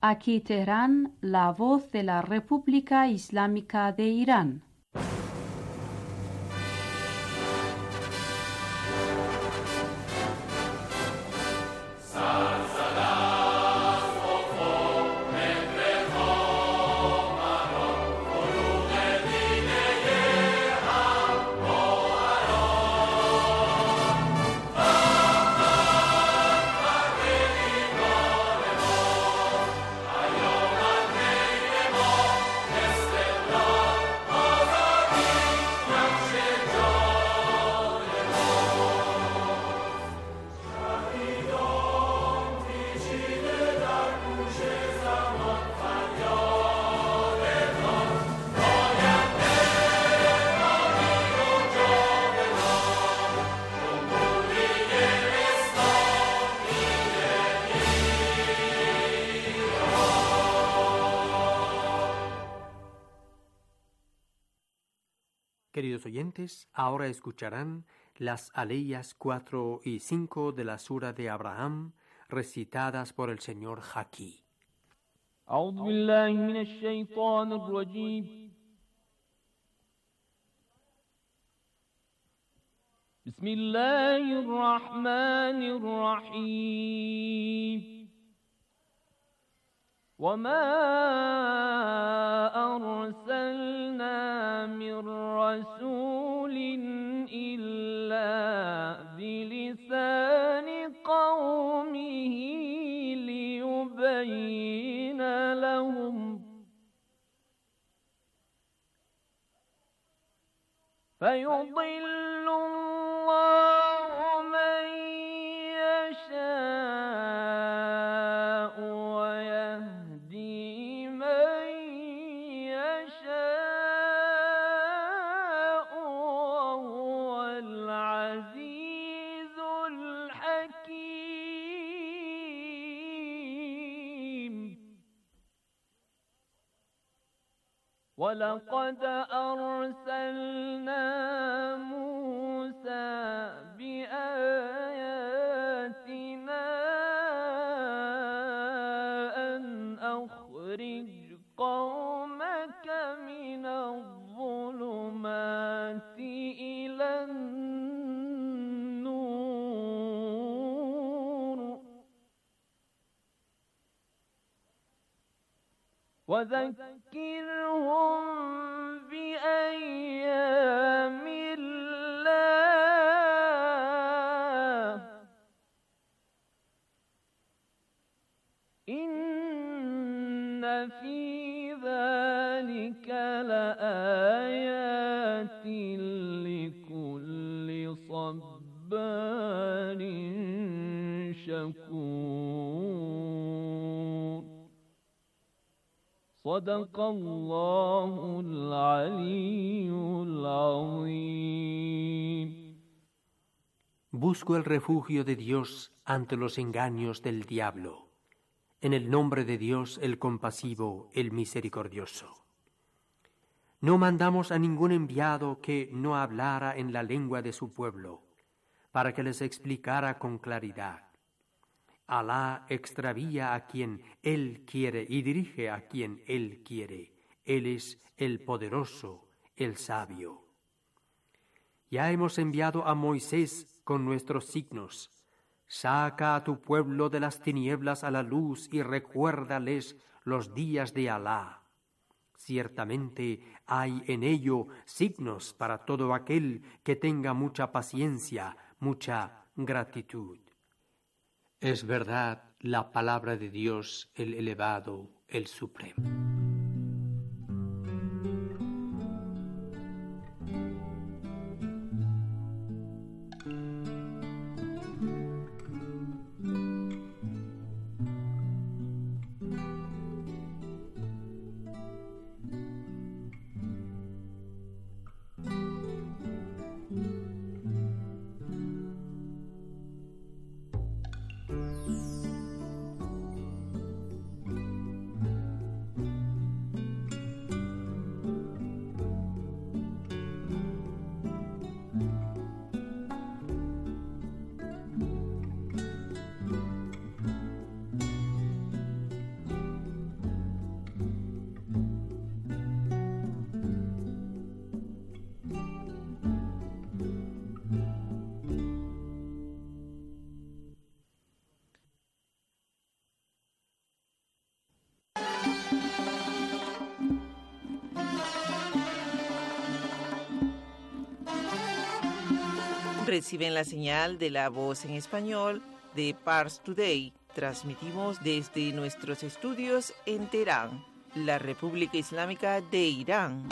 Aquí Teherán, la voz de la República Islámica de Irán. Queridos oyentes, ahora escucharán las aleyas 4 y 5 de la Sura de Abraham, recitadas por el señor Haki. أعوذ بالله من الشيطان الرجيم. بسم الله الرحمن الرحيم. وما أرسلنا من رسول إلا بلسان قومه ليبين لهم فيضل الله من يشاء ويهدي من يشاء وهو العزيز الحكيم. ولقد أرسلنا موسى بآياتنا أن أخرج قومك من الظلمات إلى النور وذكرهم بأيام الله إن في ذلك لآيات لكل صبار شكور. صدق الله العلي العظيم. Busco el refugio de Dios ante los engaños del diablo. En el nombre de Dios, el compasivo, el misericordioso. No mandamos a ningún enviado que no hablara en la lengua de su pueblo, para que les explicara con claridad. Alá extravía a quien Él quiere y dirige a quien Él quiere. Él es el poderoso, el sabio. Ya hemos enviado a Moisés con nuestros signos. Saca a tu pueblo de las tinieblas a la luz y recuérdales los días de Alá. Ciertamente hay en ello signos para todo aquel que tenga mucha paciencia, mucha gratitud. Es verdad la palabra de Dios, el elevado, el supremo. Reciben la señal de La Voz en Español de Pars Today. Transmitimos desde nuestros estudios en Teherán, la República Islámica de Irán.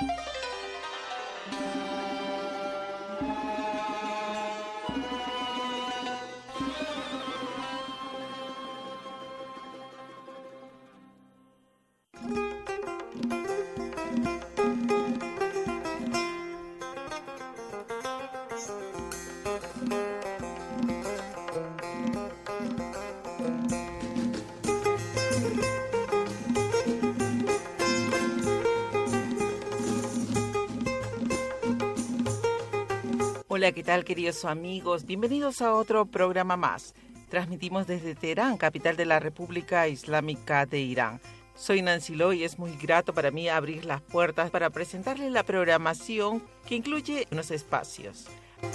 Hola, ¿qué tal, queridos amigos? Bienvenidos a otro programa más. Transmitimos desde Teherán, capital de la República Islámica de Irán. Soy Nancy Lo y es muy grato para mí abrir las puertas para presentarles la programación que incluye unos espacios.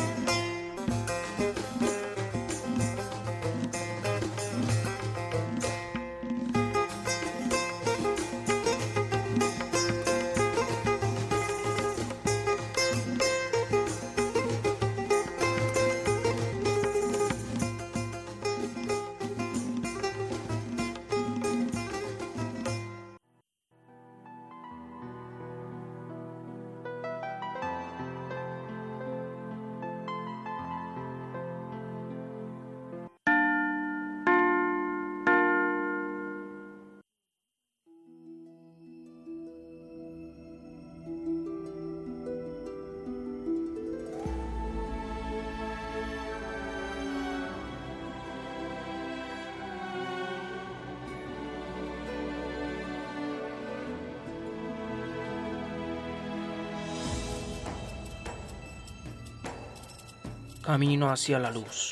Camino hacia la luz.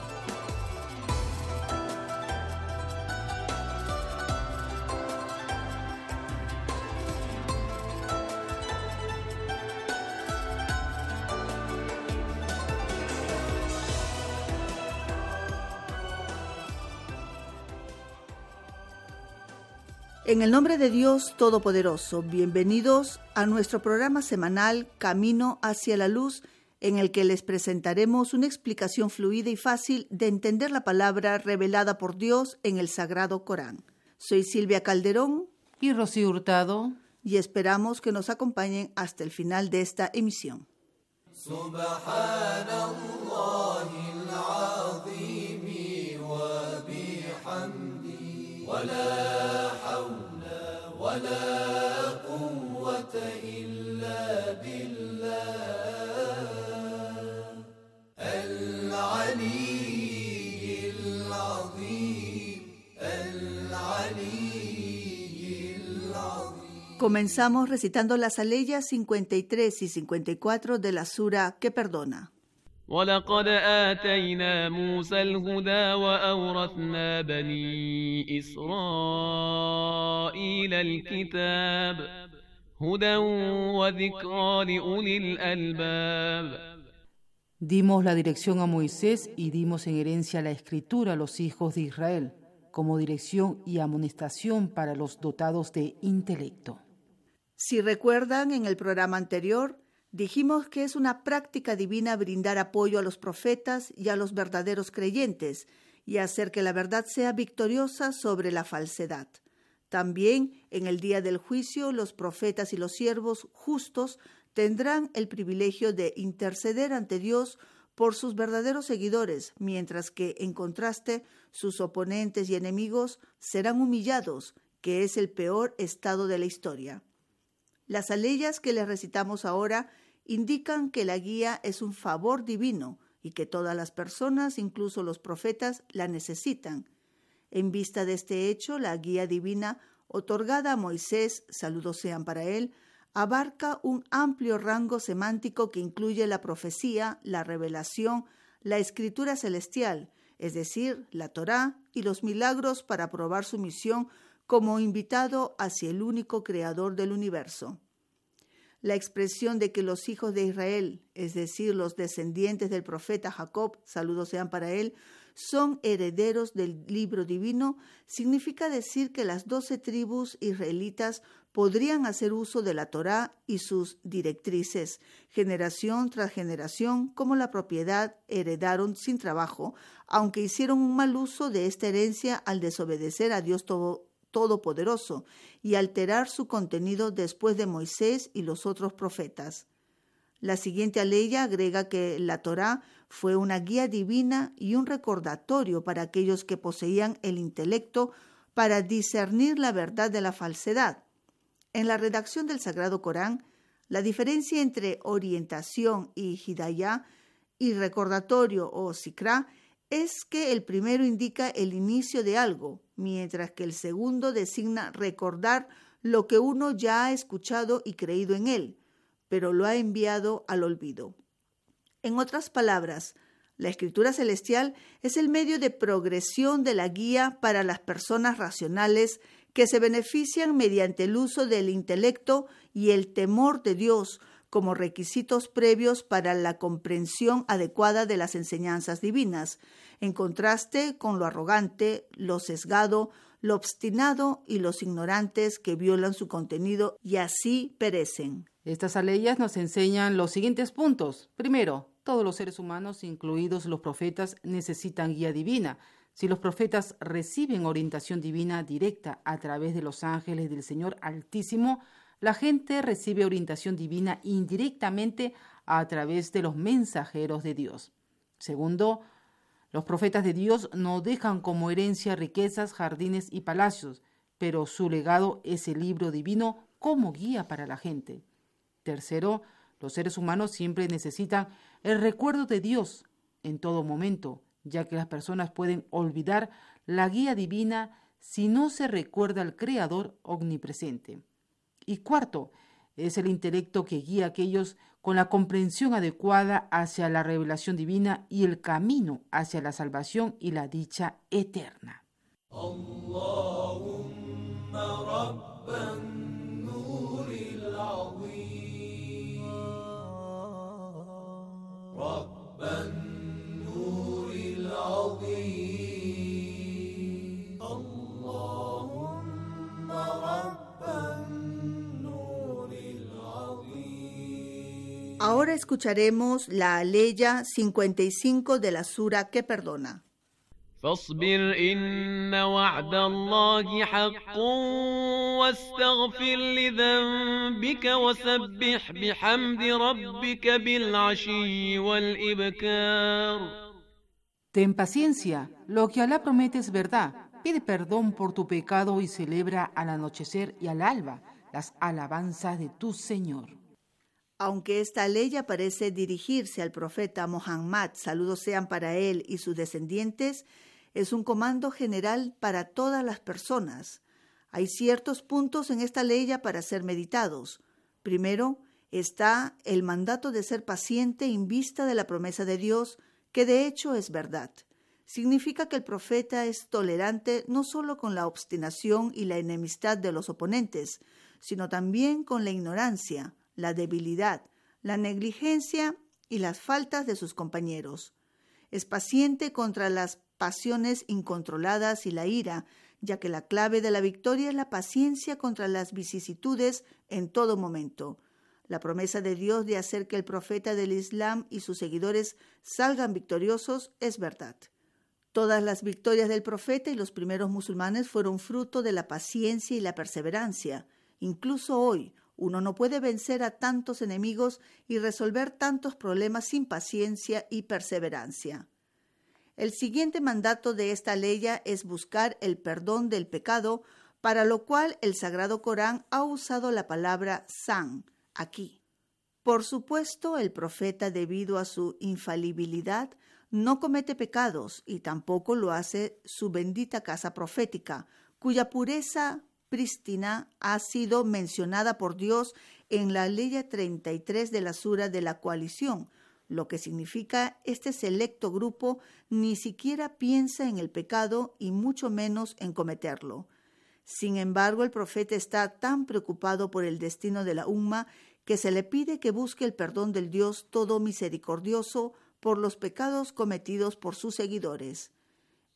En el nombre de Dios Todopoderoso, bienvenidos a nuestro programa semanal Camino hacia la Luz, en el que les presentaremos una explicación fluida y fácil de entender la palabra revelada por Dios en el Sagrado Corán. Soy Silvia Calderón y Rocío Hurtado, y esperamos que nos acompañen hasta el final de esta emisión. Comenzamos recitando las aleyas 53 y 54 de la sura que perdona. ولقد آتينا موسى الهدى وأورثنا بني إسرائيل الكتاب هدى وذكرى لأولي الألباب. Dimos la dirección a Moisés y dimos en herencia la escritura a los hijos de Israel, como dirección y amonestación para los dotados de intelecto. Si recuerdan, en el programa anterior dijimos que es una práctica divina brindar apoyo a los profetas y a los verdaderos creyentes y hacer que la verdad sea victoriosa sobre la falsedad. También, en el día del juicio, los profetas y los siervos justos tendrán el privilegio de interceder ante Dios por sus verdaderos seguidores, mientras que, en contraste, sus oponentes y enemigos serán humillados, que es el peor estado de la historia. Las aleyas que les recitamos ahora indican que la guía es un favor divino y que todas las personas, incluso los profetas, la necesitan. En vista de este hecho, la guía divina otorgada a Moisés, saludos sean para él, abarca un amplio rango semántico que incluye la profecía, la revelación, la escritura celestial, es decir, la Torá y los milagros para probar su misión como invitado hacia el único creador del universo. La expresión de que los hijos de Israel, es decir, los descendientes del profeta Jacob, saludos sean para él, son herederos del libro divino, significa decir que las 12 tribus israelitas podrían hacer uso de la Torá y sus directrices, generación tras generación, como la propiedad heredaron sin trabajo, aunque hicieron un mal uso de esta herencia al desobedecer a Dios Todopoderoso y alterar su contenido después de Moisés y los otros profetas. La siguiente aleya agrega que la Torá fue una guía divina y un recordatorio para aquellos que poseían el intelecto para discernir la verdad de la falsedad. En la redacción del Sagrado Corán, la diferencia entre orientación y hidayah y recordatorio o zikra es que el primero indica el inicio de algo, mientras que el segundo designa recordar lo que uno ya ha escuchado y creído en él, pero lo ha enviado al olvido. En otras palabras, la Escritura Celestial es el medio de progresión de la guía para las personas racionales que se benefician mediante el uso del intelecto y el temor de Dios como requisitos previos para la comprensión adecuada de las enseñanzas divinas, en contraste con lo arrogante, lo sesgado, lo obstinado y los ignorantes que violan su contenido y así perecen. Estas aleyas nos enseñan los siguientes puntos. Primero, todos los seres humanos, incluidos los profetas, necesitan guía divina. Si los profetas reciben orientación divina directa a través de los ángeles del Señor Altísimo, la gente recibe orientación divina indirectamente a través de los mensajeros de Dios. Segundo, los profetas de Dios no dejan como herencia riquezas, jardines y palacios, pero su legado es el libro divino como guía para la gente. Tercero, los seres humanos siempre necesitan el recuerdo de Dios en todo momento, ya que las personas pueden olvidar la guía divina si no se recuerda al Creador omnipresente. Y cuarto, es el intelecto que guía a aquellos con la comprensión adecuada hacia la revelación divina y el camino hacia la salvación y la dicha eterna. Ahora escucharemos la aleya 55 de la sura que perdona. فاصبر إن وعد الله حق واستغفر لذنبك وسبح بحمد ربك بالعشي والإبكار. Ten paciencia, lo que Alá promete es verdad. Pide perdón por tu pecado y celebra al anochecer y al alba las alabanzas de tu Señor. Aunque esta aleya parece dirigirse al profeta Muhammad, saludos sean para él y sus descendientes, es un comando general para todas las personas. Hay ciertos puntos en esta aleya para ser meditados. Primero está el mandato de ser paciente en vista de la promesa de Dios, que de hecho es verdad. Significa que el profeta es tolerante no solo con la obstinación y la enemistad de los oponentes, sino también con la ignorancia, la debilidad, la negligencia y las faltas de sus compañeros. Es paciente contra las pasiones incontroladas y la ira, ya que la clave de la victoria es la paciencia contra las vicisitudes en todo momento. La promesa de Dios de hacer que el profeta del Islam y sus seguidores salgan victoriosos es verdad. Todas las victorias del profeta y los primeros musulmanes fueron fruto de la paciencia y la perseverancia. Incluso hoy, uno no puede vencer a tantos enemigos y resolver tantos problemas sin paciencia y perseverancia. El siguiente mandato de esta aleya es buscar el perdón del pecado, para lo cual el Sagrado Corán ha usado la palabra san, aquí. Por supuesto, el profeta, debido a su infalibilidad, no comete pecados y tampoco lo hace su bendita casa profética, cuya pureza prístina ha sido mencionada por Dios en la aleya 33 de la sura de la coalición, lo que significa este selecto grupo ni siquiera piensa en el pecado y mucho menos en cometerlo. Sin embargo, el profeta está tan preocupado por el destino de la umma que se le pide que busque el perdón del Dios todo misericordioso por los pecados cometidos por sus seguidores.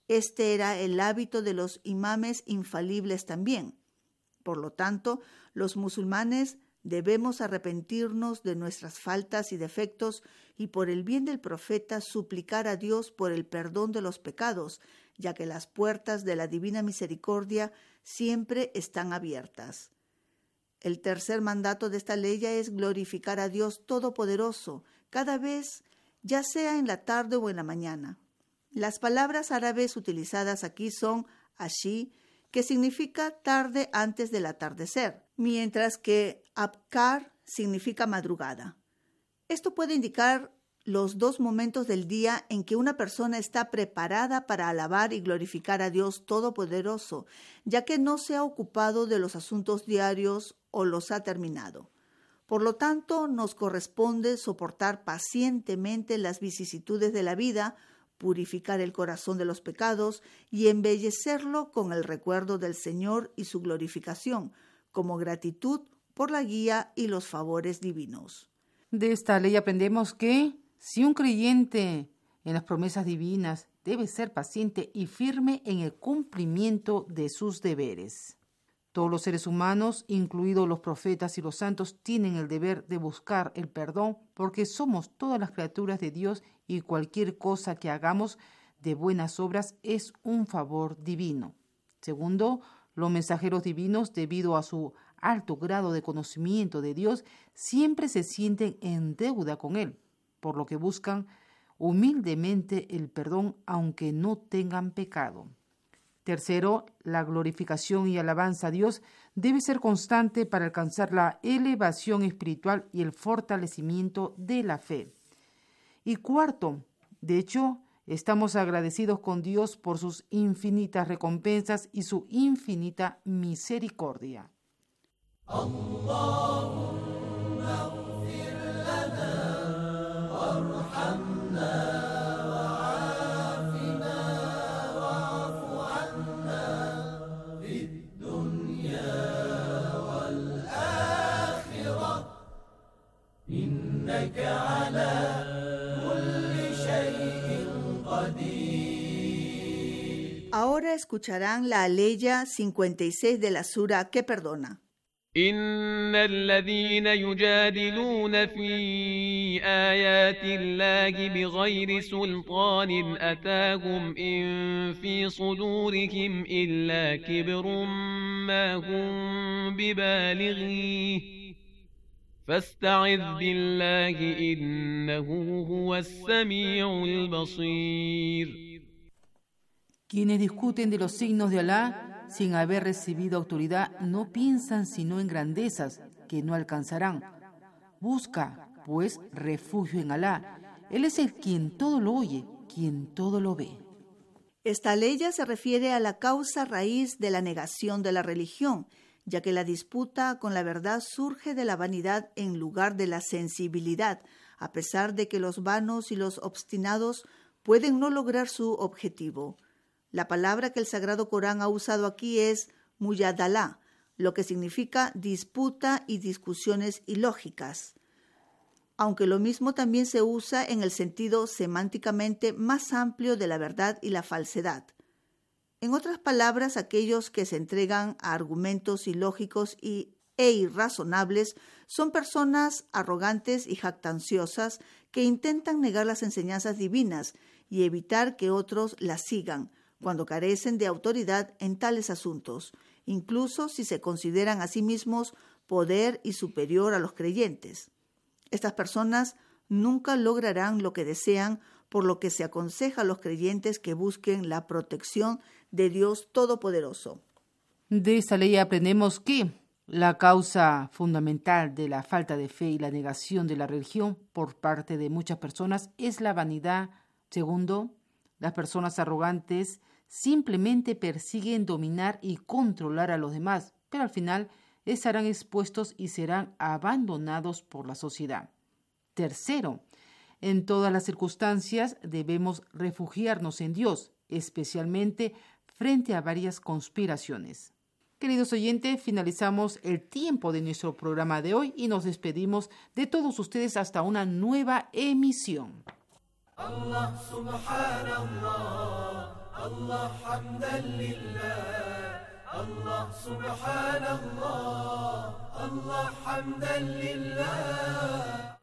Este era el hábito de los imames infalibles también. Por lo tanto, los musulmanes debemos arrepentirnos de nuestras faltas y defectos y por el bien del profeta suplicar a Dios por el perdón de los pecados, ya que las puertas de la divina misericordia siempre están abiertas. El tercer mandato de esta ley es glorificar a Dios Todopoderoso, cada vez, ya sea en la tarde o en la mañana. Las palabras árabes utilizadas aquí son ashi, que significa tarde antes del atardecer, mientras que abkar significa madrugada. Esto puede indicar los dos momentos del día en que una persona está preparada para alabar y glorificar a Dios Todopoderoso, ya que no se ha ocupado de los asuntos diarios o los ha terminado. Por lo tanto, nos corresponde soportar pacientemente las vicisitudes de la vida, purificar el corazón de los pecados y embellecerlo con el recuerdo del Señor y su glorificación, como gratitud por la guía y los favores divinos. De esta ley aprendemos que si un creyente en las promesas divinas debe ser paciente y firme en el cumplimiento de sus deberes. Todos los seres humanos, incluidos los profetas y los santos, tienen el deber de buscar el perdón porque somos todas las criaturas de Dios y cualquier cosa que hagamos de buenas obras es un favor divino. Segundo, los mensajeros divinos, debido a su alto grado de conocimiento de Dios, siempre se sienten en deuda con Él, por lo que buscan humildemente el perdón aunque no tengan pecado. Tercero, la glorificación y alabanza a Dios debe ser constante para alcanzar la elevación espiritual y el fortalecimiento de la fe. Y cuarto, de hecho, estamos agradecidos con Dios por sus infinitas recompensas y su infinita misericordia. Ahora escucharán la aleya 56 de la sura que perdona. إن الذين يجادلون في آيات الله بغير سلطان أتاهم إن في صدورهم إلا كبر ما هم ببالغيه فاستعذ بالله إنه هو السميع البصير. Quienes discuten de los signos de Alá sin haber recibido autoridad no piensan sino en grandezas que no alcanzarán. Busca, pues, refugio en Alá. Él es el quien todo lo oye, quien todo lo ve. Esta ley se refiere a la causa raíz de la negación de la religión, ya que la disputa con la verdad surge de la vanidad en lugar de la sensibilidad, a pesar de que los vanos y los obstinados pueden no lograr su objetivo. La palabra que el Sagrado Corán ha usado aquí es muyadalá, lo que significa disputa y discusiones ilógicas, aunque lo mismo también se usa en el sentido semánticamente más amplio de la verdad y la falsedad. En otras palabras, aquellos que se entregan a argumentos ilógicos e irrazonables son personas arrogantes y jactanciosas que intentan negar las enseñanzas divinas y evitar que otros las sigan, cuando carecen de autoridad en tales asuntos, incluso si se consideran a sí mismos poder y superior a los creyentes. Estas personas nunca lograrán lo que desean, por lo que se aconseja a los creyentes que busquen la protección de Dios Todopoderoso. De esta ley aprendemos que la causa fundamental de la falta de fe y la negación de la religión por parte de muchas personas es la vanidad. Segundo, las personas arrogantes simplemente persiguen dominar y controlar a los demás, pero al final estarán expuestos y serán abandonados por la sociedad. Tercero, en todas las circunstancias debemos refugiarnos en Dios, especialmente frente a varias conspiraciones. Queridos oyentes, finalizamos el tiempo de nuestro programa de hoy y nos despedimos de todos ustedes hasta una nueva emisión. Allah subhanallah. الله حمدا لله الله سبحان الله الله حمدا لله.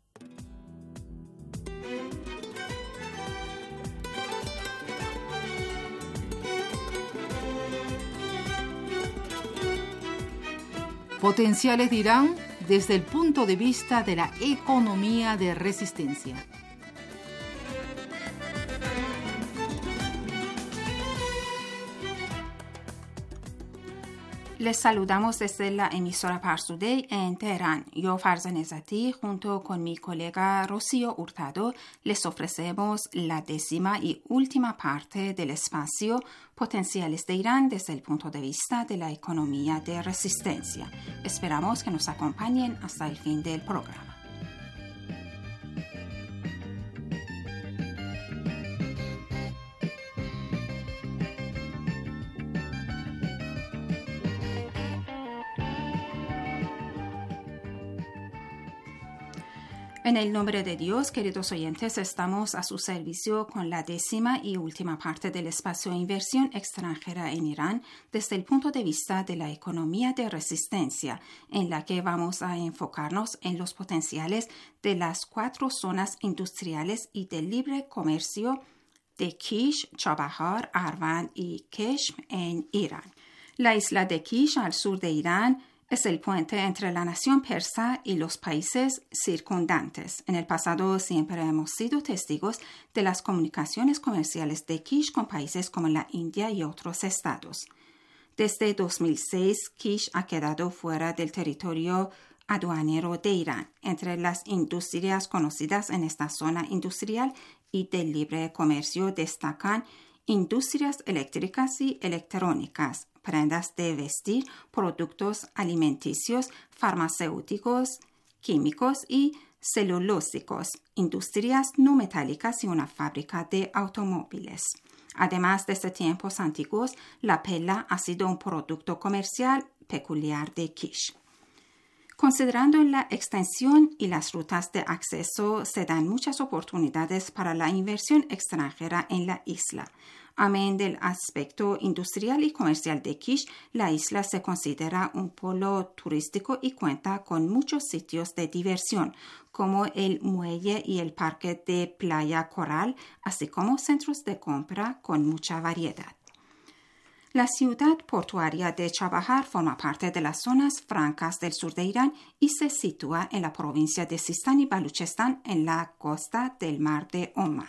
Potenciales de Irán desde el punto de vista de la economía de resistencia. Les saludamos desde la emisora Pars Today en Teherán. Yo, Farza Nezati, junto con mi colega Rocío Hurtado, les ofrecemos la 10ª y última parte del espacio Potenciales de Irán desde el punto de vista de la economía de resistencia. Esperamos que nos acompañen hasta el fin del programa. En el nombre de Dios, queridos oyentes, estamos a su servicio con la 10ª y última parte del espacio Inversión extranjera en Irán desde el punto de vista de la economía de resistencia, en la que vamos a enfocarnos en los potenciales de las 4 zonas industriales y de libre comercio de Kish, Chabahar, Arvan y Keshm en Irán. La isla de Kish, al sur de Irán, es el puente entre la nación persa y los países circundantes. En el pasado siempre hemos sido testigos de las comunicaciones comerciales de Kish con países como la India y otros estados. Desde 2006, Kish ha quedado fuera del territorio aduanero de Irán. Entre las industrias conocidas en esta zona industrial y de libre comercio destacan industrias eléctricas y electrónicas, prendas de vestir, productos alimenticios, farmacéuticos, químicos y celulósicos, industrias no metálicas y una fábrica de automóviles. Además, desde tiempos antiguos, la pela ha sido un producto comercial peculiar de Kish. Considerando la extensión y las rutas de acceso, se dan muchas oportunidades para la inversión extranjera en la isla. Amén del aspecto industrial y comercial de Kish, la isla se considera un polo turístico y cuenta con muchos sitios de diversión, como el muelle y el parque de Playa Coral, así como centros de compra con mucha variedad. La ciudad portuaria de Chabahar forma parte de las zonas francas del sur de Irán y se sitúa en la provincia de Sistán y Baluchistán en la costa del mar de Omán.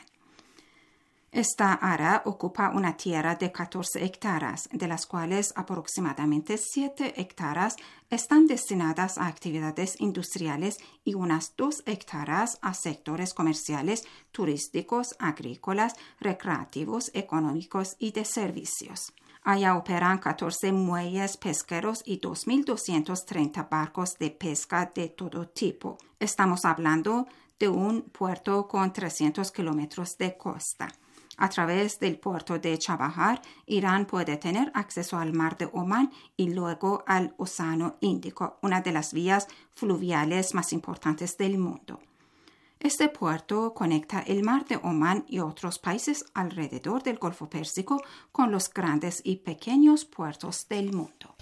Esta área ocupa una tierra de 14 hectáreas, de las cuales aproximadamente 7 hectáreas están destinadas a actividades industriales y unas 2 hectáreas a sectores comerciales, turísticos, agrícolas, recreativos, económicos y de servicios. Allá operan 14 muelles pesqueros y 2.230 barcos de pesca de todo tipo. Estamos hablando de un puerto con 300 kilómetros de costa. A través del puerto de Chabahar, Irán puede tener acceso al mar de Omán y luego al Océano Índico, una de las vías fluviales más importantes del mundo. Este puerto conecta el mar de Omán y otros países alrededor del Golfo Pérsico con los grandes y pequeños puertos del mundo.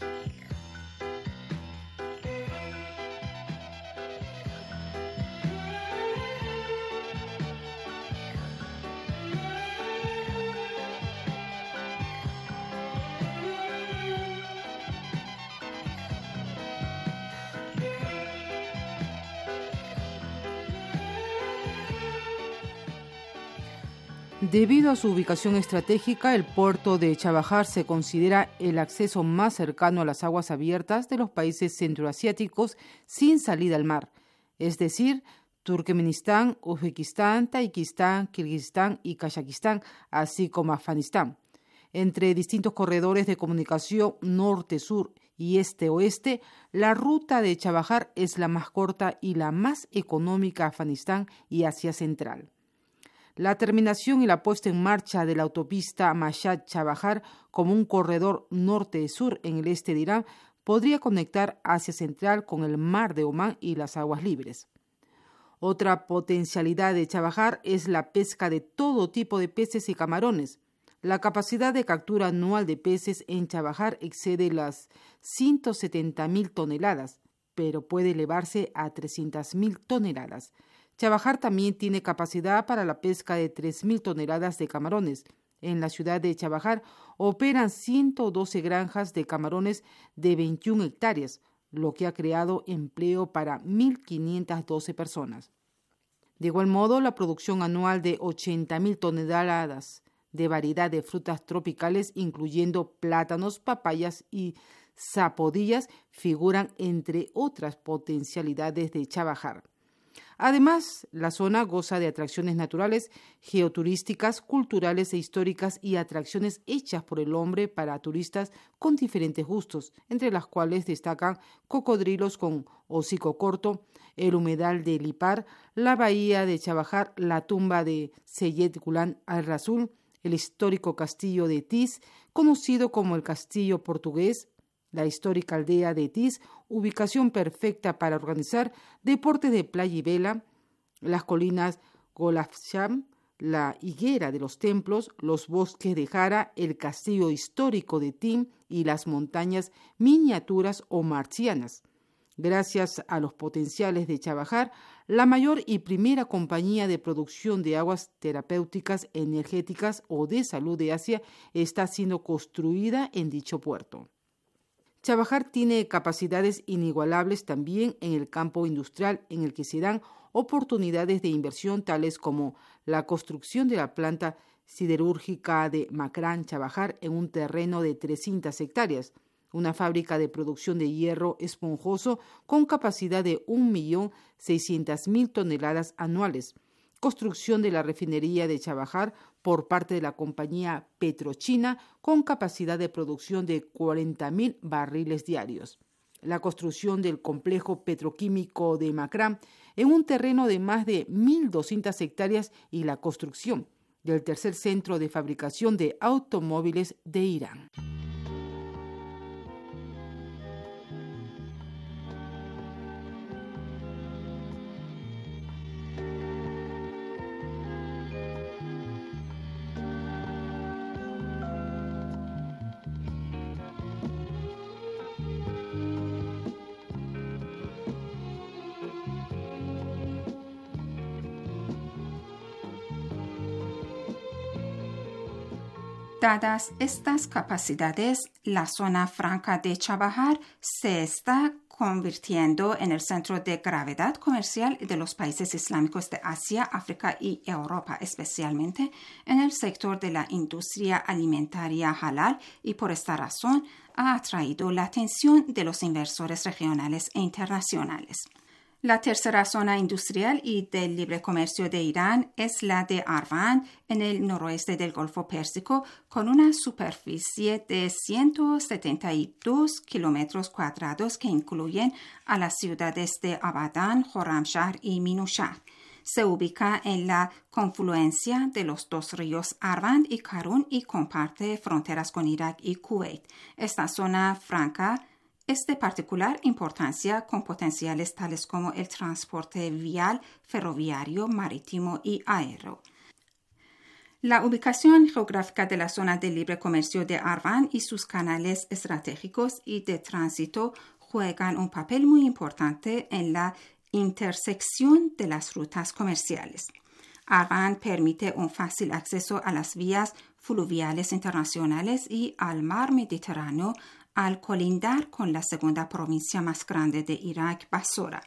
Debido a su ubicación estratégica, el puerto de Chabahar se considera el acceso más cercano a las aguas abiertas de los países centroasiáticos sin salida al mar, es decir, Turkmenistán, Uzbekistán, Tayikistán, Kirguistán y Kazajistán, así como Afganistán. Entre distintos corredores de comunicación norte-sur y este-oeste, la ruta de Chabahar es la más corta y la más económica a Afganistán y Asia Central. La terminación y la puesta en marcha de la autopista Mashhad-Chabahar como un corredor norte-sur en el este de Irán podría conectar Asia Central con el mar de Omán y las aguas libres. Otra potencialidad de Chabahar es la pesca de todo tipo de peces y camarones. La capacidad de captura anual de peces en Chabahar excede las 170.000 toneladas, pero puede elevarse a 300.000 toneladas. Chabahar también tiene capacidad para la pesca de 3.000 toneladas de camarones. En la ciudad de Chabahar operan 112 granjas de camarones de 21 hectáreas, lo que ha creado empleo para 1.512 personas. De igual modo, la producción anual de 80.000 toneladas de variedad de frutas tropicales, incluyendo plátanos, papayas y zapodillas, figuran entre otras potencialidades de Chabahar. Además, la zona goza de atracciones naturales, geoturísticas, culturales e históricas y atracciones hechas por el hombre para turistas con diferentes gustos, entre las cuales destacan cocodrilos con hocico corto, el humedal de Lipar, la bahía de Chabahar, la tumba de Seyed Gulam al-Rasul, el histórico castillo de Tis, conocido como el castillo portugués, la histórica aldea de Tis, ubicación perfecta para organizar deportes de playa y vela, las colinas Golafsham, la higuera de los templos, los bosques de Jara, el castillo histórico de Tim y las montañas miniaturas o marcianas. Gracias a los potenciales de Chabahar, la mayor y primera compañía de producción de aguas terapéuticas, energéticas o de salud de Asia está siendo construida en dicho puerto. Chabahar tiene capacidades inigualables también en el campo industrial, en el que se dan oportunidades de inversión tales como la construcción de la planta siderúrgica de Makran Chabahar en un terreno de 300 hectáreas, una fábrica de producción de hierro esponjoso con capacidad de 1.600.000 toneladas anuales, construcción de la refinería de Chabahar por parte de la compañía Petrochina con capacidad de producción de 40.000 barriles diarios, la construcción del complejo petroquímico de Makran en un terreno de más de 1.200 hectáreas y la construcción del tercer centro de fabricación de automóviles de Irán. Dadas estas capacidades, la zona franca de Chabahar se está convirtiendo en el centro de gravedad comercial de los países islámicos de Asia, África y Europa, especialmente en el sector de la industria alimentaria halal, y por esta razón ha atraído la atención de los inversores regionales e internacionales. La tercera zona industrial y del libre comercio de Irán es la de Arvan, en el noroeste del Golfo Pérsico, con una superficie de 172 kilómetros cuadrados que incluyen a las ciudades de Abadan, Khorramshahr y Minushah. Se ubica en la confluencia de los dos ríos Arvan y Karun y comparte fronteras con Irak y Kuwait. Esta zona franca es de particular importancia con potenciales tales como el transporte vial, ferroviario, marítimo y aéreo. La ubicación geográfica de la zona de libre comercio de Arvan y sus canales estratégicos y de tránsito juegan un papel muy importante en la intersección de las rutas comerciales. Arvan permite un fácil acceso a las vías fluviales internacionales y al mar Mediterráneo, al colindar con la segunda provincia más grande de Irak, Basora.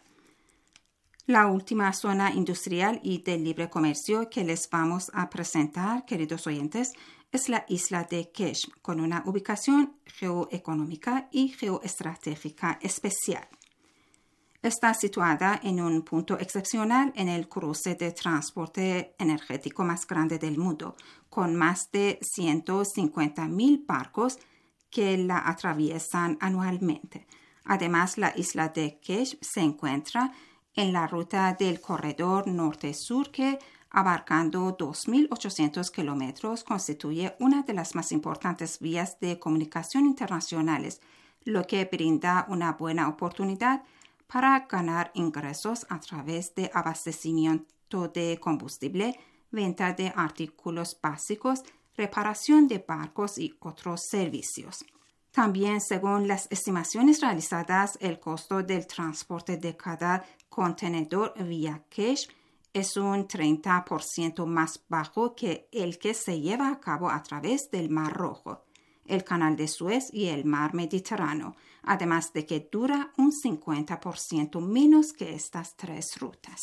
La última zona industrial y de libre comercio que les vamos a presentar, queridos oyentes, es la isla de Keshm, con una ubicación geoeconómica y geoestratégica especial. Está situada en un punto excepcional en el cruce de transporte energético más grande del mundo, con más de 150.000 barcos que la atraviesan anualmente. Además, la isla de Keshm se encuentra en la ruta del corredor norte-sur que, abarcando 2.800 kilómetros, constituye una de las más importantes vías de comunicación internacionales, lo que brinda una buena oportunidad para ganar ingresos a través de abastecimiento de combustible, venta de artículos básicos, reparación de barcos y otros servicios. También, según las estimaciones realizadas, el costo del transporte de cada contenedor vía Kerch es un 30% más bajo que el que se lleva a cabo a través del Mar Rojo, el Canal de Suez y el Mar Mediterráneo, además de que dura un 50% menos que estas tres rutas.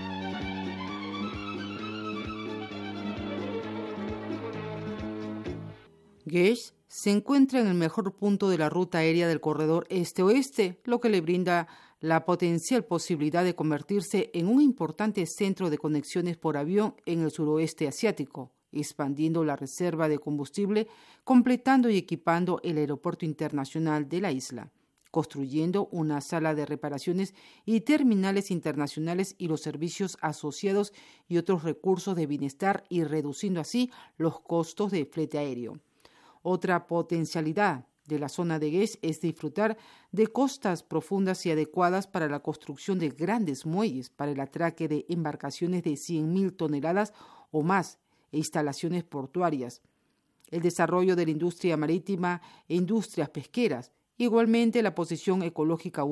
Kerch se encuentra en el mejor punto de la ruta aérea del corredor este-oeste, lo que le brinda la potencial posibilidad de convertirse en un importante centro de conexiones por avión en el suroeste asiático, expandiendo la reserva de combustible, completando y equipando el aeropuerto internacional de la isla, construyendo una sala de reparaciones y terminales internacionales y los servicios asociados y otros recursos de bienestar y reduciendo así los costos de flete aéreo. Otra potencialidad de la zona de Kerch es disfrutar de costas profundas y adecuadas para la construcción de grandes muelles para el atraque de embarcaciones de 100.000 toneladas o más e instalaciones portuarias, el desarrollo de la industria marítima e industrias pesqueras, igualmente la posición ecológica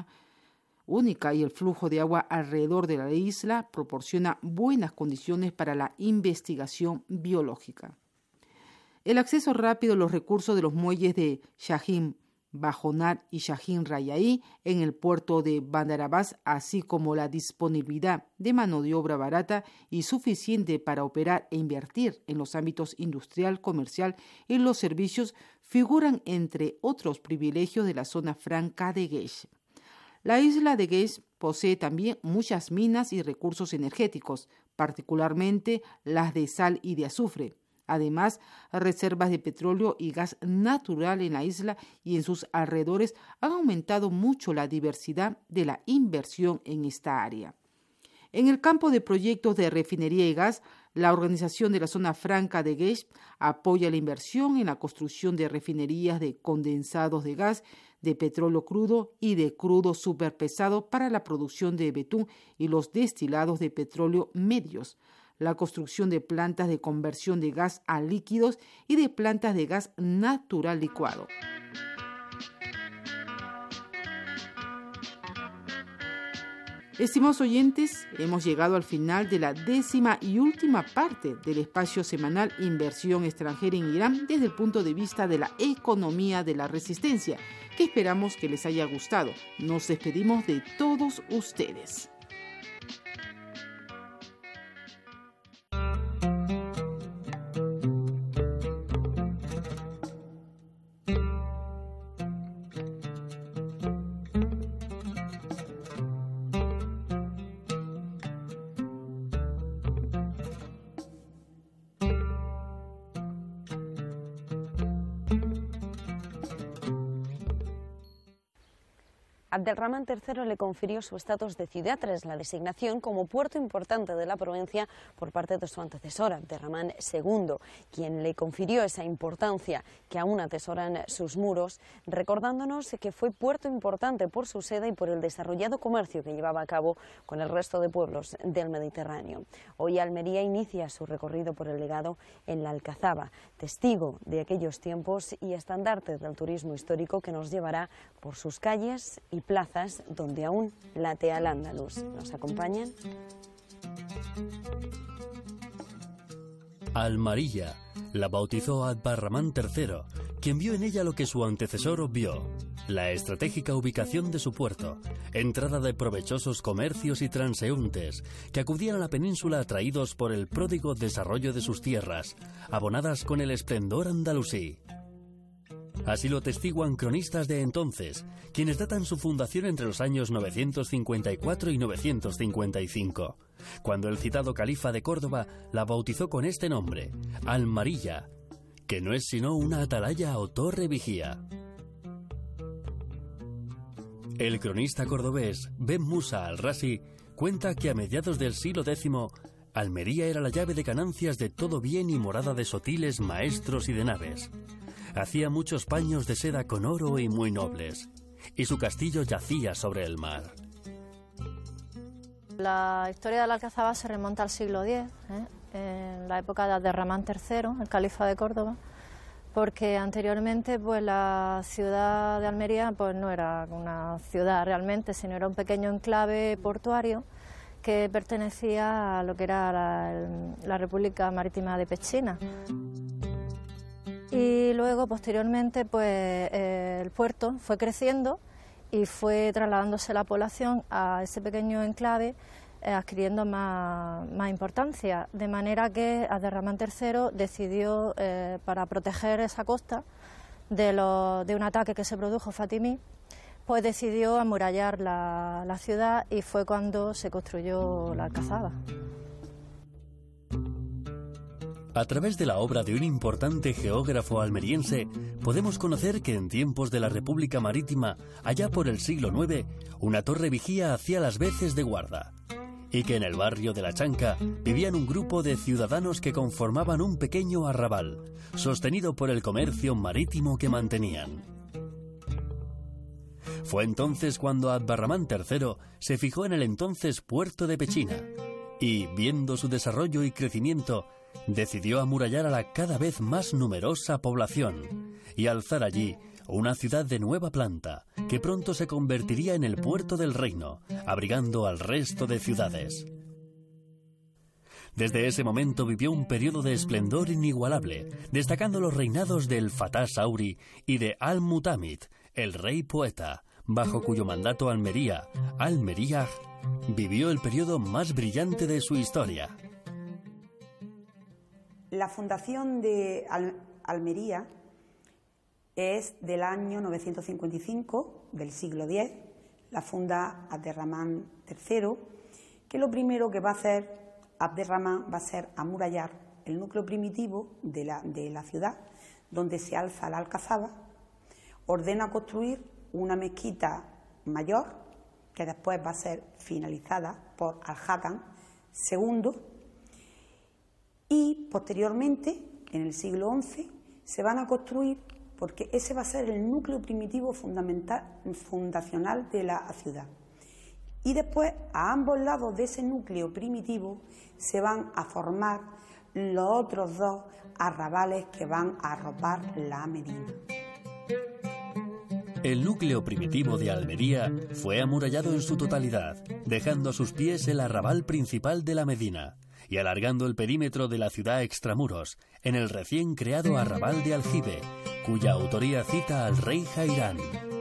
única y el flujo de agua alrededor de la isla proporciona buenas condiciones para la investigación biológica. El acceso rápido a los recursos de los muelles de Shahin Bajonar y Shahin Rayai en el puerto de Bandar Abbas, así como la disponibilidad de mano de obra barata y suficiente para operar e invertir en los ámbitos industrial, comercial y los servicios, figuran entre otros privilegios de la zona franca de Kerch. La isla de Kerch posee también muchas minas y recursos energéticos, particularmente las de sal y de azufre. Además, reservas de petróleo y gas natural en la isla y en sus alrededores han aumentado mucho la diversidad de la inversión en esta área. En el campo de proyectos de refinería y gas, la Organización de la Zona Franca de Kerch apoya la inversión en la construcción de refinerías de condensados de gas, de petróleo crudo y de crudo superpesado para la producción de betún y los destilados de petróleo medios, la construcción de plantas de conversión de gas a líquidos y de plantas de gas natural licuado. Estimados oyentes, hemos llegado al final de la 10ª y última parte del espacio semanal Inversión extranjera en Irán desde el punto de vista de la economía de la resistencia, que esperamos que les haya gustado. Nos despedimos de todos ustedes. Abdelrahman III le confirió su estatus de ciudad tras la designación como puerto importante de la provincia por parte de su antecesor, Abdelrahman II, quien le confirió esa importancia que aún atesoran sus muros, recordándonos que fue puerto importante por su sede y por el desarrollado comercio que llevaba a cabo con el resto de pueblos del Mediterráneo. Hoy Almería inicia su recorrido por el legado en la Alcazaba, testigo de aquellos tiempos y estandarte del turismo histórico que nos llevará por sus calles y plazas donde aún late al Andalus. ¿Nos acompañan? Almarilla la bautizó Abdelrahman III, quien vio en ella lo que su antecesor vio: la estratégica ubicación de su puerto, entrada de provechosos comercios y transeúntes que acudían a la península atraídos por el pródigo desarrollo de sus tierras, abonadas con el esplendor andalusí. Así lo testiguan cronistas de entonces, quienes datan su fundación entre los años 954 y 955, cuando el citado califa de Córdoba la bautizó con este nombre, Almarilla, que no es sino una atalaya o torre vigía. El cronista cordobés Ben Musa al-Rasi cuenta que a mediados del siglo X, Almería era la llave de ganancias de todo bien y morada de sotiles, maestros y de naves. Hacía muchos paños de seda con oro y muy nobles, y su castillo yacía sobre el mar. La historia de la Alcazaba se remonta al siglo X. en la época de Abderramán III, el califa de Córdoba, porque anteriormente pues la ciudad de Almería pues no era una ciudad realmente, sino era un pequeño enclave portuario que pertenecía a lo que era la República Marítima de Pechina. Y luego posteriormente pues el puerto fue creciendo y fue trasladándose la población a ese pequeño enclave, adquiriendo más importancia, de manera que Abderramán III decidió, para proteger esa costa de un ataque que se produjo fatimí, pues decidió amurallar la ciudad y fue cuando se construyó la Alcazaba. A través de la obra de un importante geógrafo almeriense, podemos conocer que en tiempos de la República Marítima, allá por el siglo IX, una torre vigía hacía las veces de guarda, y que en el barrio de La Chanca vivían un grupo de ciudadanos que conformaban un pequeño arrabal, sostenido por el comercio marítimo que mantenían. Fue entonces cuando Abderramán III se fijó en el entonces puerto de Pechina, y, viendo su desarrollo y crecimiento, decidió amurallar a la cada vez más numerosa población y alzar allí una ciudad de nueva planta que pronto se convertiría en el puerto del reino, abrigando al resto de ciudades. Desde ese momento vivió un periodo de esplendor inigualable, destacando los reinados del Fatah Sauri y de Al-Mutamid, el rey poeta, bajo cuyo mandato Almería, Almería, vivió el periodo más brillante de su historia. La fundación de Almería es del año 955, del siglo X, la funda Abderramán III, que lo primero que va a hacer Abderramán va a ser amurallar el núcleo primitivo de la ciudad, donde se alza la Alcazaba, ordena construir una mezquita mayor, que después va a ser finalizada por Al-Hakam II, y posteriormente, en el siglo XI, se van a construir, porque ese va a ser el núcleo primitivo fundacional de la ciudad. Y después, a ambos lados de ese núcleo primitivo, se van a formar los otros dos arrabales que van a arropar la Medina. El núcleo primitivo de Almería fue amurallado en su totalidad, dejando a sus pies el arrabal principal de la Medina y alargando el perímetro de la ciudad extramuros en el recién creado arrabal de Aljibe, cuya autoría cita al rey Jairán.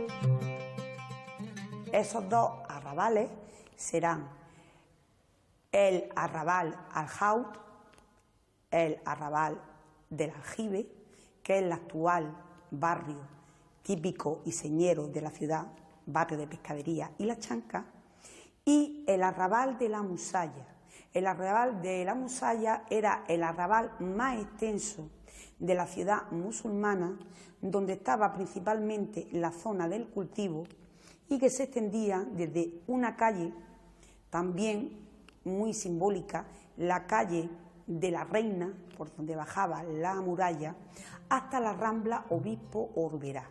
Esos dos arrabales serán el arrabal Al-Haut, el arrabal del Aljibe, que es el actual barrio típico y señero de la ciudad, barrio de pescadería y La Chanca, y el arrabal de la Musaya. El arrabal de la Musaya era el arrabal más extenso de la ciudad musulmana, donde estaba principalmente la zona del cultivo y que se extendía desde una calle también muy simbólica, la calle de la Reina, por donde bajaba la muralla, hasta la Rambla Obispo Orberá.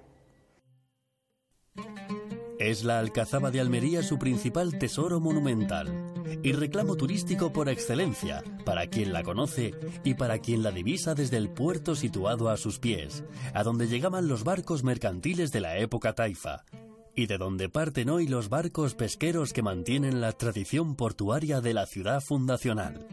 Es la Alcazaba de Almería su principal tesoro monumental y reclamo turístico por excelencia para quien la conoce y para quien la divisa desde el puerto situado a sus pies, a donde llegaban los barcos mercantiles de la época taifa y de donde parten hoy los barcos pesqueros que mantienen la tradición portuaria de la ciudad fundacional.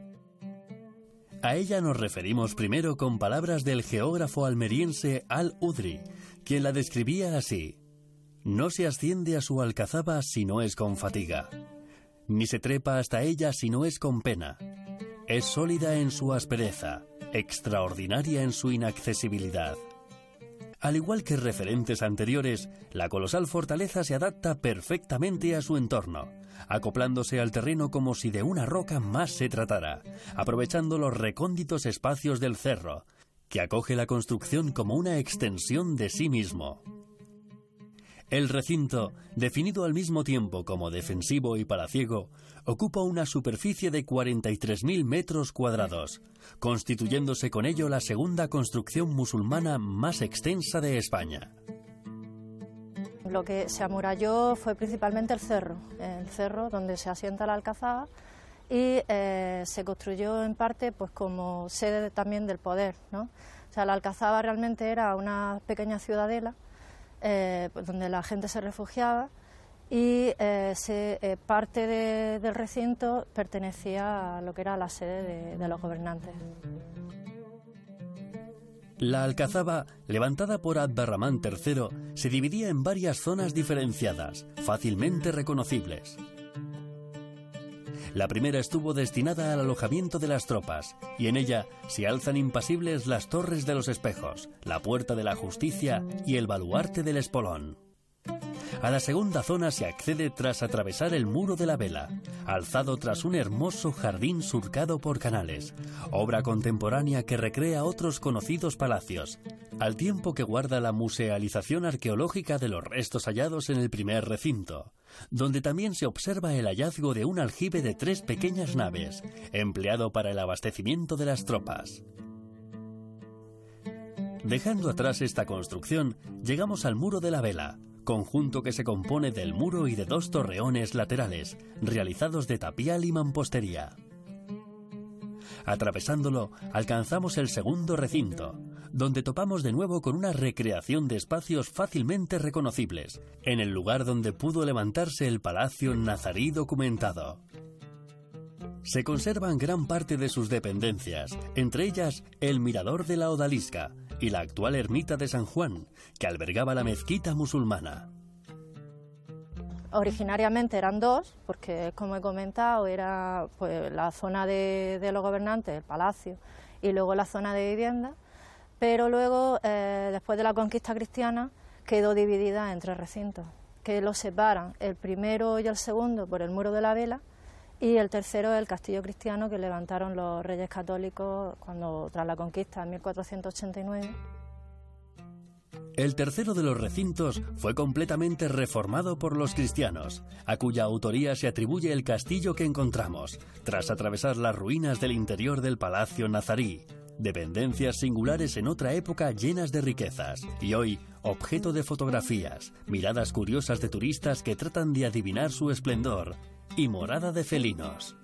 A ella nos referimos primero con palabras del geógrafo almeriense Al-Udri, quien la describía así: no se asciende a su alcazaba si no es con fatiga, ni se trepa hasta ella si no es con pena. Es sólida en su aspereza, extraordinaria en su inaccesibilidad. Al igual que referentes anteriores, la colosal fortaleza se adapta perfectamente a su entorno, acoplándose al terreno como si de una roca más se tratara, aprovechando los recónditos espacios del cerro, que acoge la construcción como una extensión de sí mismo. El recinto, definido al mismo tiempo como defensivo y palaciego, ocupa una superficie de 43.000 metros cuadrados, constituyéndose con ello la segunda construcción musulmana más extensa de España. Lo que se amuralló fue principalmente el cerro donde se asienta la Alcazaba, y se construyó en parte pues como sede también del poder, ¿no? O sea, la Alcazaba realmente era una pequeña ciudadela pues donde la gente se refugiaba y parte del recinto pertenecía a lo que era la sede de los gobernantes. La Alcazaba, levantada por Abd-ar-Rahman III, se dividía en varias zonas diferenciadas, fácilmente reconocibles. La primera estuvo destinada al alojamiento de las tropas, y en ella se alzan impasibles las Torres de los Espejos, la Puerta de la Justicia y el Baluarte del Espolón. A la segunda zona se accede tras atravesar el Muro de la Vela, alzado tras un hermoso jardín surcado por canales, obra contemporánea que recrea otros conocidos palacios, al tiempo que guarda la musealización arqueológica de los restos hallados en el primer recinto, donde también se observa el hallazgo de un aljibe de 3 pequeñas naves, empleado para el abastecimiento de las tropas. Dejando atrás esta construcción, llegamos al Muro de la Vela, conjunto que se compone del muro y de 2 torreones laterales, realizados de tapial y mampostería. Atravesándolo, alcanzamos el segundo recinto, donde topamos de nuevo con una recreación de espacios fácilmente reconocibles, en el lugar donde pudo levantarse el Palacio Nazarí documentado. Se conservan gran parte de sus dependencias, entre ellas el Mirador de la Odalisca y la actual ermita de San Juan, que albergaba la mezquita musulmana. Originariamente eran 2, porque como he comentado era pues, la zona de los gobernantes, el palacio, y luego la zona de vivienda, pero luego, después de la conquista cristiana, quedó dividida en 3 recintos, que los separan el primero y el segundo por el Muro de la Vela, y el tercero el castillo cristiano que levantaron los reyes católicos tras la conquista en 1489. El tercero de los recintos fue completamente reformado por los cristianos, a cuya autoría se atribuye el castillo que encontramos, tras atravesar las ruinas del interior del Palacio Nazarí, dependencias singulares en otra época llenas de riquezas, y hoy objeto de fotografías, miradas curiosas de turistas que tratan de adivinar su esplendor, y morada de felinos.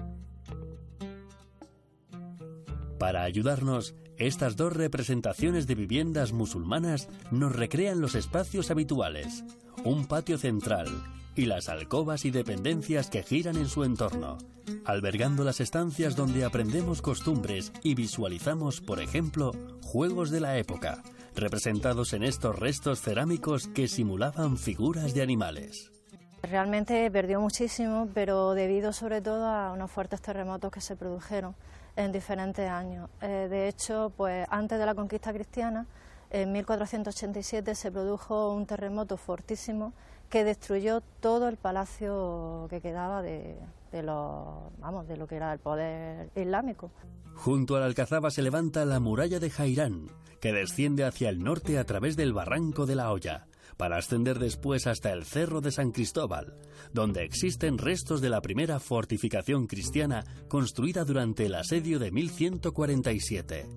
Para ayudarnos, estas 2 representaciones de viviendas musulmanas nos recrean los espacios habituales, un patio central y las alcobas y dependencias que giran en su entorno, albergando las estancias donde aprendemos costumbres y visualizamos, por ejemplo, juegos de la época, representados en estos restos cerámicos que simulaban figuras de animales. Realmente perdió muchísimo, pero debido sobre todo a unos fuertes terremotos que se produjeron en diferentes años. De hecho, pues antes de la conquista cristiana, en 1487 se produjo un terremoto fortísimo que destruyó todo el palacio que quedaba de lo que era el poder islámico. Junto a la Alcazaba se levanta la muralla de Jairán, que desciende hacia el norte a través del barranco de la Hoya, para ascender después hasta el Cerro de San Cristóbal, donde existen restos de la primera fortificación cristiana construida durante el asedio de 1147.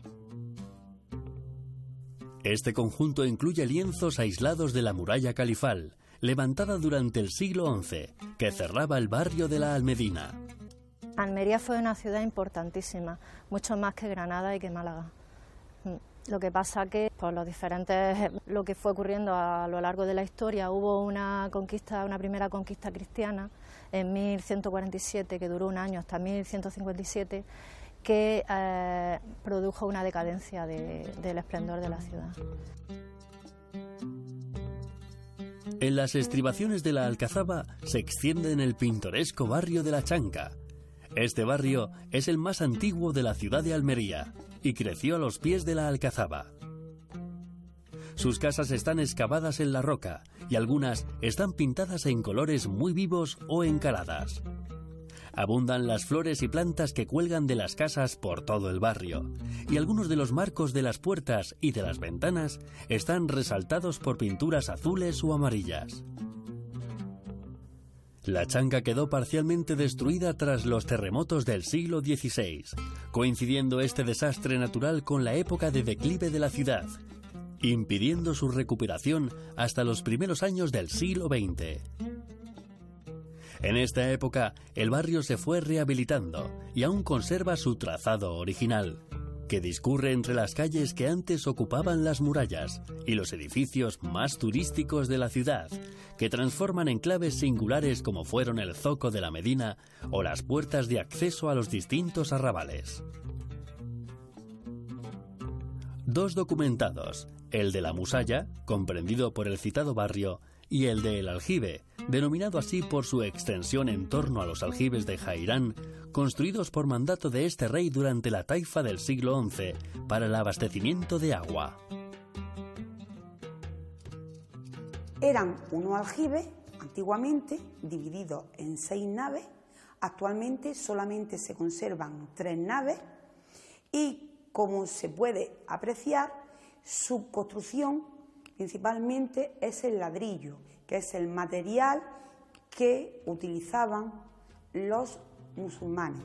Este conjunto incluye lienzos aislados de la muralla califal, levantada durante el siglo XI, que cerraba el barrio de la Almedina. Almería fue una ciudad importantísima, mucho más que Granada y que Málaga. Lo que pasa que por lo que fue ocurriendo a lo largo de la historia, hubo una primera conquista cristiana en 1147 que duró un año hasta 1157, que produjo una decadencia del esplendor de la ciudad. En las estribaciones de la Alcazaba se extiende el pintoresco barrio de La Chanca. Este barrio es el más antiguo de la ciudad de Almería y creció a los pies de la Alcazaba. Sus casas están excavadas en la roca y algunas están pintadas en colores muy vivos o encaladas. Abundan las flores y plantas que cuelgan de las casas por todo el barrio, y algunos de los marcos de las puertas y de las ventanas están resaltados por pinturas azules o amarillas. La Chanca quedó parcialmente destruida tras los terremotos del siglo XVI, coincidiendo este desastre natural con la época de declive de la ciudad, impidiendo su recuperación hasta los primeros años del siglo XX. En esta época, el barrio se fue rehabilitando y aún conserva su trazado original, que discurre entre las calles que antes ocupaban las murallas y los edificios más turísticos de la ciudad, que transforman enclaves singulares como fueron el Zoco de la Medina o las puertas de acceso a los distintos arrabales. Dos documentados, el de la Musalla, comprendido por el citado barrio, y el de El Aljibe, denominado así por su extensión en torno a los aljibes de Jairán, construidos por mandato de este rey durante la taifa del siglo XI para el abastecimiento de agua. Eran unos aljibes, antiguamente, divididos en 6 naves. Actualmente solamente se conservan 3 naves y, como se puede apreciar, su construcción principalmente es el ladrillo, que es el material que utilizaban los musulmanes.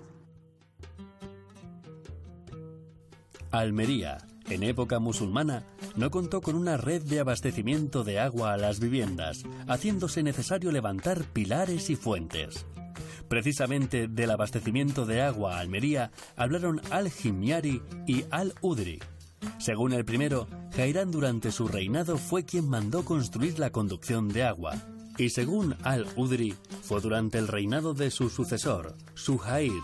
Almería, en época musulmana, no contó con una red de abastecimiento de agua a las viviendas, haciéndose necesario levantar pilares y fuentes. Precisamente del abastecimiento de agua a Almería hablaron Al-Himyari y Al-Udri. Según el primero, Jairán durante su reinado fue quien mandó construir la conducción de agua, y según Al-Udri, fue durante el reinado de su sucesor, Suhair.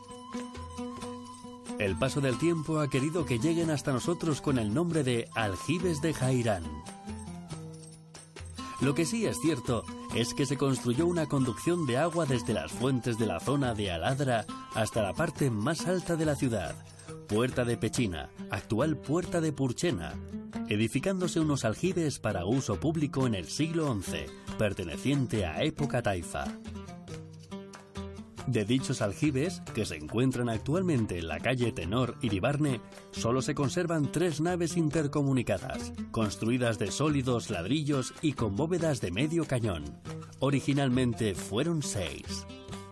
El paso del tiempo ha querido que lleguen hasta nosotros con el nombre de Aljibes de Jairán. Lo que sí es cierto es que se construyó una conducción de agua desde las fuentes de la zona de Al-Adra hasta la parte más alta de la ciudad, Puerta de Pechina, actual Puerta de Purchena, edificándose unos aljibes para uso público en el siglo XI, perteneciente a época taifa. De dichos aljibes, que se encuentran actualmente en la calle Tenor Iribarne, solo se conservan 3 naves intercomunicadas, construidas de sólidos ladrillos y con bóvedas de medio cañón. Originalmente fueron 6.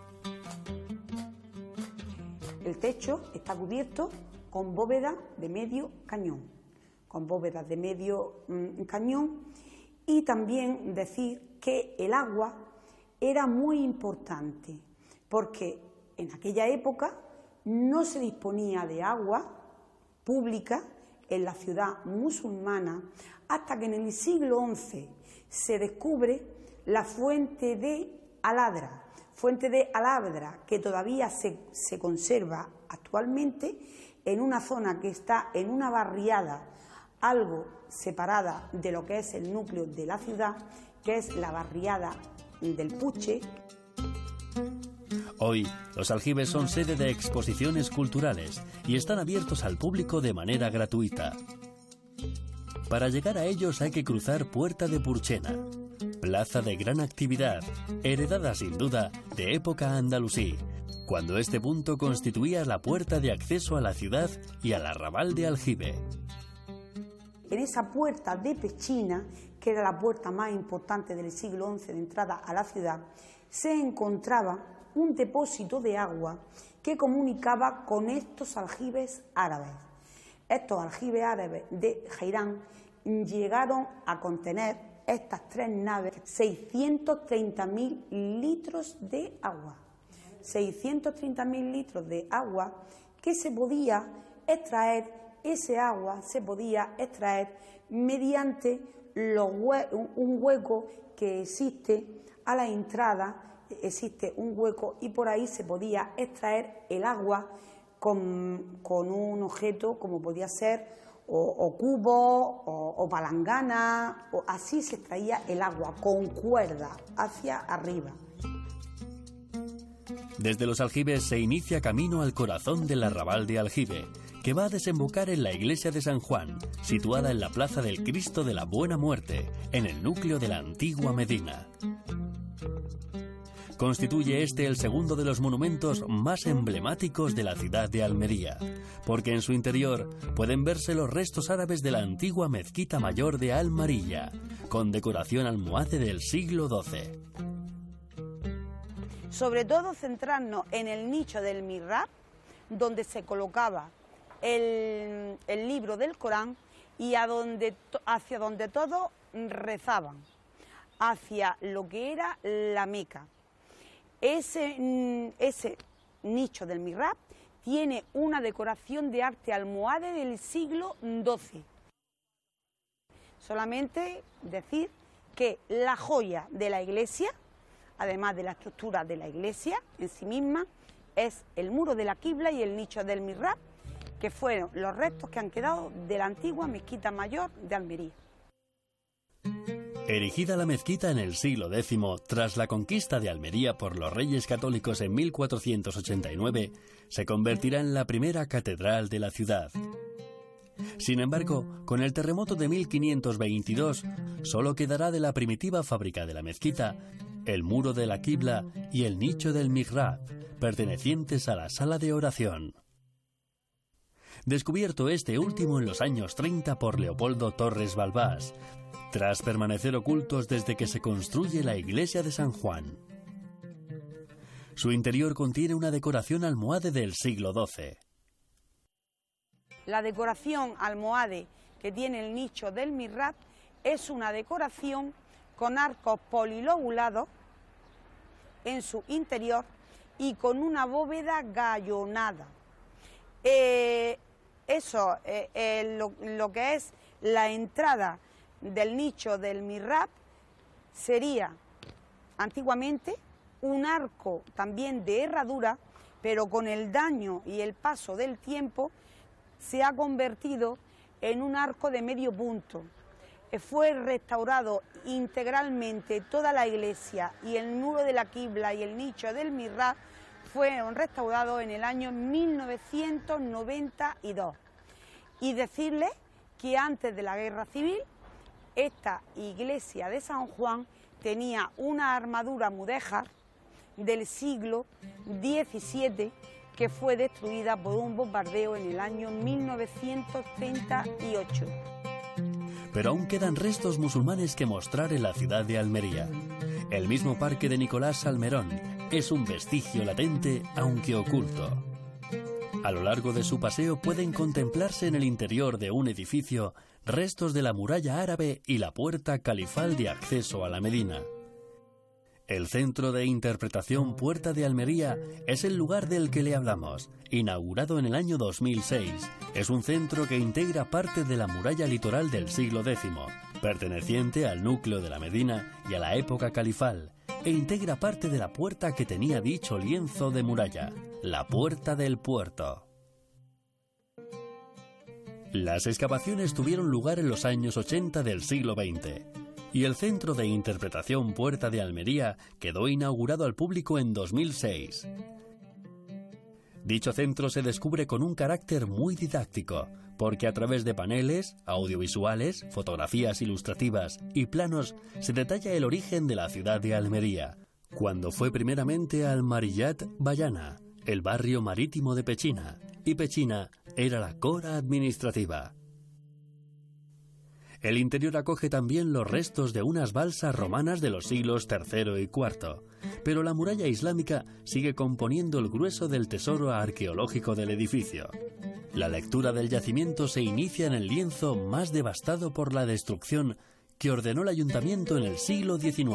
El techo está cubierto con bóveda de medio cañón, y también decir que el agua era muy importante, porque en aquella época no se disponía de agua pública en la ciudad musulmana hasta que en el siglo XI se descubre la fuente de Al-Adra, que todavía se conserva actualmente en una zona que está en una barriada algo separada de lo que es el núcleo de la ciudad, que es la barriada del Puche. Hoy, los aljibes son sede de exposiciones culturales y están abiertos al público de manera gratuita. Para llegar a ellos hay que cruzar Puerta de Purchena, plaza de gran actividad, heredada sin duda de época andalusí, cuando este punto constituía la puerta de acceso a la ciudad y al arrabal de Aljibe. En esa Puerta de Pechina, que era la puerta más importante del siglo XI de entrada a la ciudad, se encontraba un depósito de agua que comunicaba con estos aljibes árabes. Estos aljibes árabes de Jairán llegaron a contener estas 3 naves 630.000 litros de agua. 630.000 litros de agua que se podía extraer, ese agua se podía extraer mediante un hueco que existe a la entrada. Existe un hueco y por ahí se podía extraer el agua con un objeto como podía ser o cubo o palangana, o así se extraía el agua con cuerda hacia arriba. Desde los aljibes se inicia camino al corazón del arrabal de Aljibe, que va a desembocar en la iglesia de San Juan, situada en la plaza del Cristo de la Buena Muerte, en el núcleo de la antigua Medina. Constituye este el segundo de los monumentos más emblemáticos de la ciudad de Almería, porque en su interior pueden verse los restos árabes de la antigua mezquita mayor de Al-Marilla, con decoración almohade del siglo XII. Sobre todo centrarnos en el nicho del mihrab, donde se colocaba el libro del Corán y hacia donde todos rezaban, hacia lo que era la Meca. ese nicho del mihrab tiene una decoración de arte almohade del siglo XII. Solamente decir que la joya de la iglesia, además de la estructura de la iglesia en sí misma, es el muro de la quibla y el nicho del mihrab, que fueron los restos que han quedado de la antigua mezquita mayor de Almería. Erigida la mezquita en el siglo X, tras la conquista de Almería por los Reyes Católicos en 1489, se convertirá en la primera catedral de la ciudad. Sin embargo, con el terremoto de 1522, solo quedará de la primitiva fábrica de la mezquita el muro de la quibla y el nicho del mihrab, pertenecientes a la sala de oración. Descubierto este último en los años 30 por Leopoldo Torres Balbás, tras permanecer ocultos desde que se construye la iglesia de San Juan. Su interior contiene una decoración almohade del siglo XII. La decoración almohade que tiene el nicho del mihrab es una decoración con arcos polilobulados en su interior y con una bóveda gallonada. Lo que es la entrada del nicho del mihrab sería antiguamente un arco también de herradura, pero con el daño y el paso del tiempo se ha convertido en un arco de medio punto. Fue restaurado integralmente toda la iglesia y el muro de la quibla y el nicho del mihrab fueron restaurados en el año 1992. Y decirles que antes de la Guerra Civil, esta iglesia de San Juan tenía una armadura mudéjar del siglo XVII que fue destruida por un bombardeo en el año 1938. Pero aún quedan restos musulmanes que mostrar en la ciudad de Almería. El mismo parque de Nicolás Salmerón es un vestigio latente, aunque oculto. A lo largo de su paseo pueden contemplarse en el interior de un edificio restos de la muralla árabe y la puerta califal de acceso a la Medina. El Centro de Interpretación Puerta de Almería es el lugar del que le hablamos, inaugurado en el año 2006. Es un centro que integra parte de la muralla litoral del siglo X, perteneciente al núcleo de la Medina y a la época califal, e integra parte de la puerta que tenía dicho lienzo de muralla, la Puerta del Puerto. Las excavaciones tuvieron lugar en los años 80 del siglo XX. Y el Centro de Interpretación Puerta de Almería quedó inaugurado al público en 2006. Dicho centro se descubre con un carácter muy didáctico, porque a través de paneles, audiovisuales, fotografías ilustrativas y planos se detalla el origen de la ciudad de Almería, cuando fue primeramente Almarillat Bayana, el barrio marítimo de Pechina, y Pechina era la cora administrativa. El interior acoge también los restos de unas balsas romanas de los siglos III y IV, pero la muralla islámica sigue componiendo el grueso del tesoro arqueológico del edificio. La lectura del yacimiento se inicia en el lienzo más devastado por la destrucción que ordenó el ayuntamiento en el siglo XIX.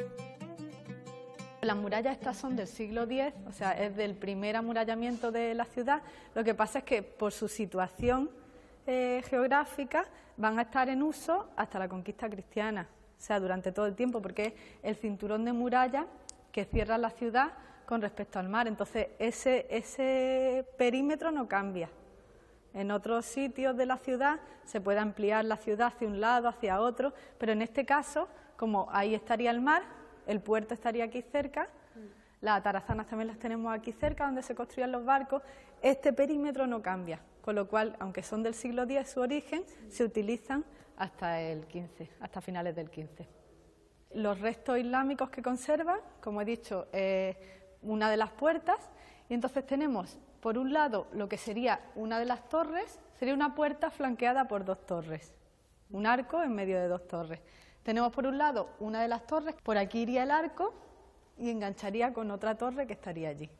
Las murallas estas son del siglo X, o sea, es del primer amurallamiento de la ciudad. Lo que pasa es que por su situación geográfica van a estar en uso hasta la conquista cristiana, o sea, durante todo el tiempo, porque es el cinturón de muralla que cierra la ciudad con respecto al mar. Entonces, ese perímetro no cambia. En otros sitios de la ciudad se puede ampliar la ciudad hacia un lado, hacia otro, pero en este caso, como ahí estaría el mar, el puerto estaría aquí cerca, las atarazanas también las tenemos aquí cerca, donde se construían los barcos, este perímetro no cambia, con lo cual, aunque son del siglo X su origen, se utilizan hasta el XV, hasta finales del XV. Los restos islámicos que conservan, como he dicho, una de las puertas, y entonces tenemos, por un lado, lo que sería una de las torres, sería una puerta flanqueada por dos torres, un arco en medio de dos torres. Tenemos por un lado una de las torres, por aquí iría el arco y engancharía con otra torre que estaría allí.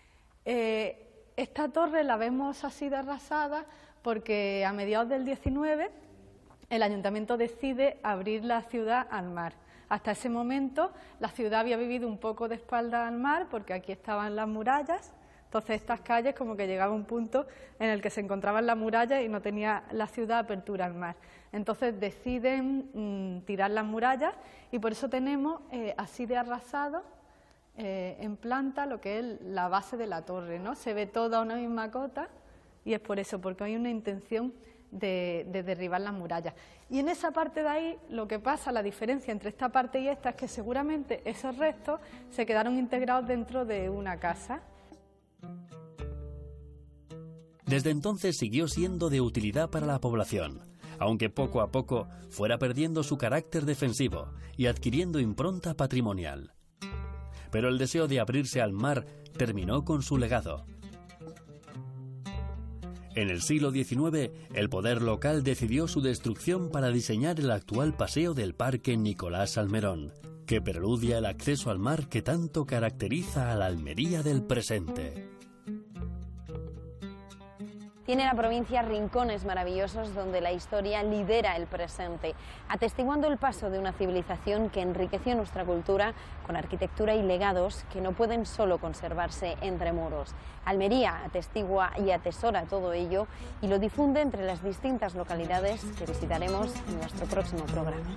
Esta torre la vemos así de arrasada porque a mediados del 19 el ayuntamiento decide abrir la ciudad al mar, Hasta ese momento la ciudad había vivido un poco de espalda al mar, porque aquí estaban las murallas. Entonces estas calles como que llegaba un punto en el que se encontraban las murallas y no tenía la ciudad apertura al mar. Entonces deciden tirar las murallas y por eso tenemos así de arrasado en planta lo que es la base de la torre, ¿no? Se ve toda una misma cota y es por eso, porque hay una intención de derribar las murallas. Y en esa parte de ahí lo que pasa, la diferencia entre esta parte y esta, es que seguramente esos restos se quedaron integrados dentro de una casa. Desde entonces siguió siendo de utilidad para la población, aunque poco a poco fuera perdiendo su carácter defensivo y adquiriendo impronta patrimonial. Pero el deseo de abrirse al mar terminó con su legado. En el siglo XIX, el poder local decidió su destrucción para diseñar el actual paseo del Parque Nicolás Salmerón, que preludia el acceso al mar que tanto caracteriza a la Almería del presente. Tiene la provincia rincones maravillosos donde la historia lidera el presente, atestiguando el paso de una civilización que enriqueció nuestra cultura con arquitectura y legados que no pueden solo conservarse entre muros. Almería atestigua y atesora todo ello y lo difunde entre las distintas localidades que visitaremos en nuestro próximo programa.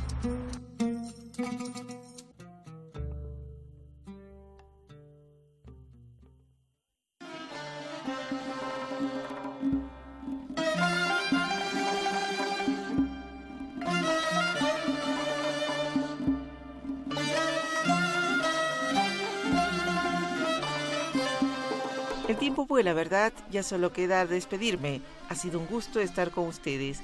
El tiempo vuela, ¿verdad? Ya solo queda despedirme. Ha sido un gusto estar con ustedes.